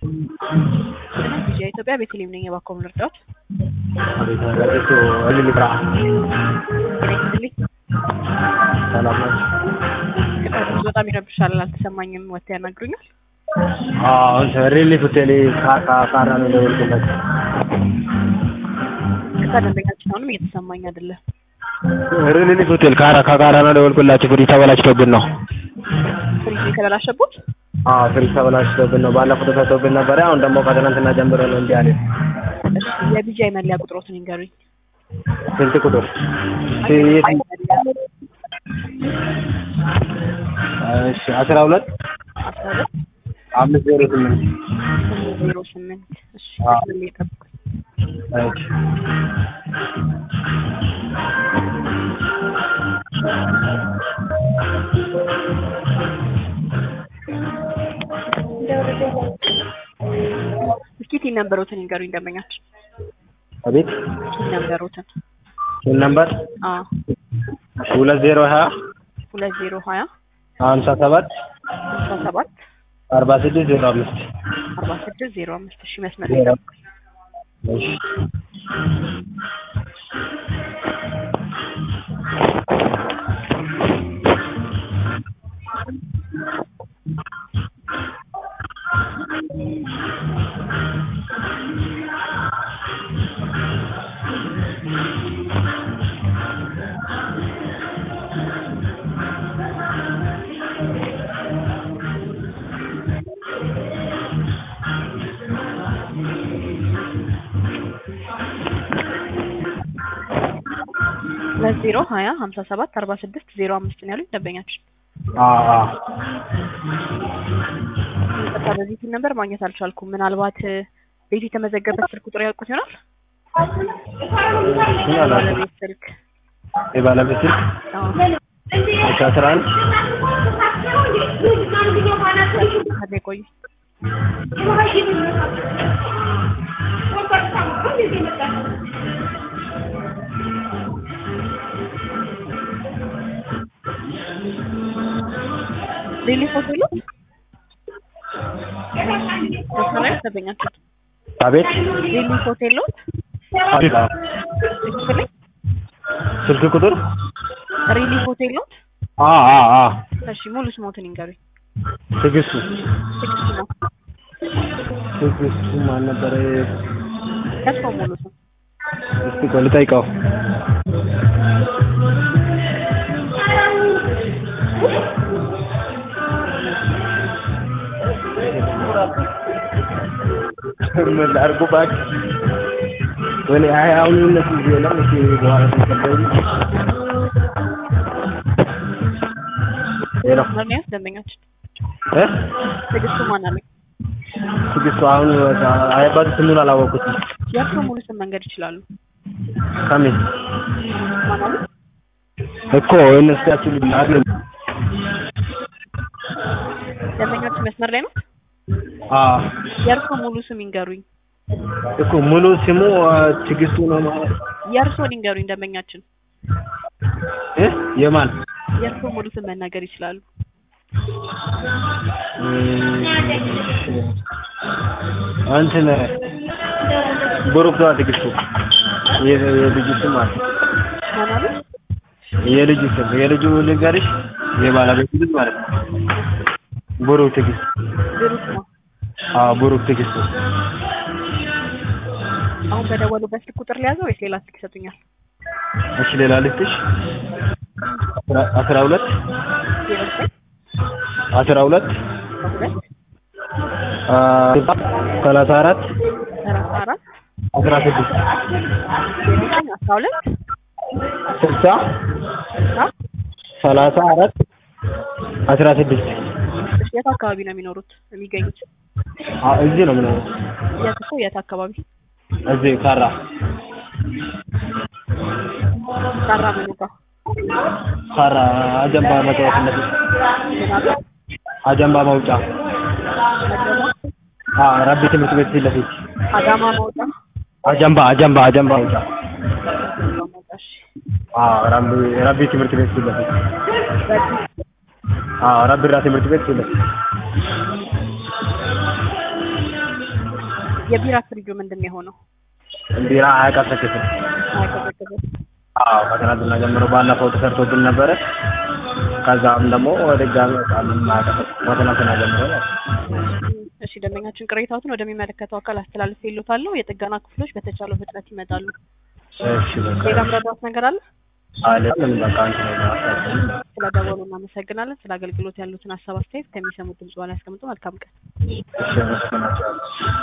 ቢጂአይ ኢትዮጵያ ቤተልሔም ነኝ። እባክዎ ምን ልርዳዎት? አቤት አቤት እልል ብራ ይስጥልኝ። ሰላም ነው። በጣም ይረብሻል፣ አልተሰማኝም። ወጥተው ያናግሩኛል። ሪሊፍ ሆቴል ካራ ነው ደወልኩለት። ከደንበኛችን አሁንም እየተሰማኝ አይደለም። ሪሊፍ ሆቴል ካራ ነው ደወልኩላችሁ። ፍሪጅ ተበላሽቶብን ነው። ፍሪጅ የተበላሸበት? ፍሪጅ ተበላሽቶብን ነው። ባለፈው ተሰጥቶብን ነበር። አሁን ደግሞ ከትናንትና ጀምሮ ነው እንዲህ አለ። እሺ የቢጂአይ መለያ ቁጥሮትን ይንገሩኝ። ስንት ቁጥር? እሺ 12 508 እሺ እስኪ ቲን ነምበሮትን ይንገሩኝ ደንበኛችን። አቤት ቲን ነምበሮትን። ቲን ነምበር 2020 2020 57 4605 4605 እሺ መስመር እሺ ለዜሮ 20 57 46 05 ነው ያሉኝ ደንበኛችን። በዚህ ነበር ማግኘት አልቻልኩም። ምናልባት ቤት የተመዘገበበት ስልክ ቁጥር ያውቁት ይሆናል? የባለቤት ስልክ የባለቤት ስልክ 11 ቆይ ሪሊፍ ሆቴል ነው ደንበኛችን። አቤት ሪሊፍ ሆቴል ነው። አቤት ስልክ ቁጥር ሪሊፍ ሆቴል ነው። እሺ ሙሉ ስሞትን ይንገሩኝ። ትግስቱ ነው። ትግስቱ ማን ነበር? ከስሞ ሙሉ ስም እስቲ ቆይ ልጠይቀው። ምን አርጎ ባክ ወኔ አሁን እነሱ ነው እሺ በኋላ ተቀበሉ ሄሎ ማንኛውስ ደንበኛችን ትግስቱ ማን አለ? ትግስቱ አሁን አያባቱ ስሙን አላወቁትም። የእርሶ ሙሉ ስም መንገድ ይችላሉ? ካሚል ማን አለ እኮ እነሱያችን አይደለም። ደንበኛችን መስመር ላይ ነው? የእርሶ ሙሉ ስም ይንገሩኝ። እኮ ሙሉ ስሙ ትግስቱ ነው ማለት። የእርሶን ይንገሩኝ ደንበኛችን። የማን? የእርሶ ሙሉ ስም መናገር ይችላሉ? አንተነ ብሩክ ነው ትግስቱ። የልጁ ስም ማለት ማለት የልጁ ስም የልጁ ልንገርሽ የባለቤቱ ልጅ ማለት ነው። ብሩክ ትግስቱ። ብሩክ ነው። ብሩክ ትግስቱ። አሁን በደወሉበት ስልክ ቁጥር ሊያዘው ወይስ ሌላ ስልክ ይሰጡኛል? እሺ ሌላ ልስጥሽ። 12 34 16 60 34 16 የት አካባቢ ነው የሚኖሩት የሚገኙት? እዚህ ነው የምኖረው። የት አካባቢ? እዚህ ካራ ምኑጋ? ካራ አጀምባ መውጫ እንደዚህ አጀምባ መውጫ ረቢ ትምህርት ቤት ፊት ለፊት አዳማ መውጫ አጀምባ መውጫ ረቢ ትምህርት ቤት ፊት ለፊት ረቢ ትምህርት ቤት ፊት ለፊት የቢራ ፍሪጁ ምንድነው የሆነው? ቢራ አያቀዘቅዝም። አይቀዘቅዝም። አዎ ከትናንትና ጀምሮ ባለፈው ተሰርቶብን ነበረ። ከዛም ደግሞ ድጋሚ ቃሉን ማቀፈት ከትናንትና ጀምሮ ነው። እሺ ደንበኛችን ቅሬታዎትን ወደሚመለከተው አካል አስተላልፌልዎታለሁ። የጥገና ክፍሎች በተቻለው ፍጥነት ይመጣሉ። እሺ በቃ ሌላ ምረዳት ነገር አለ? አይደለም በቃ አንተ ነው። ስለደወሉ እናመሰግናለን። ስለ አገልግሎት ያሉትን ሀሳብ አስተያየት ከሚሰሙት ድምጽ በኋላ ያስቀምጡ። መልካም ቀን። እሺ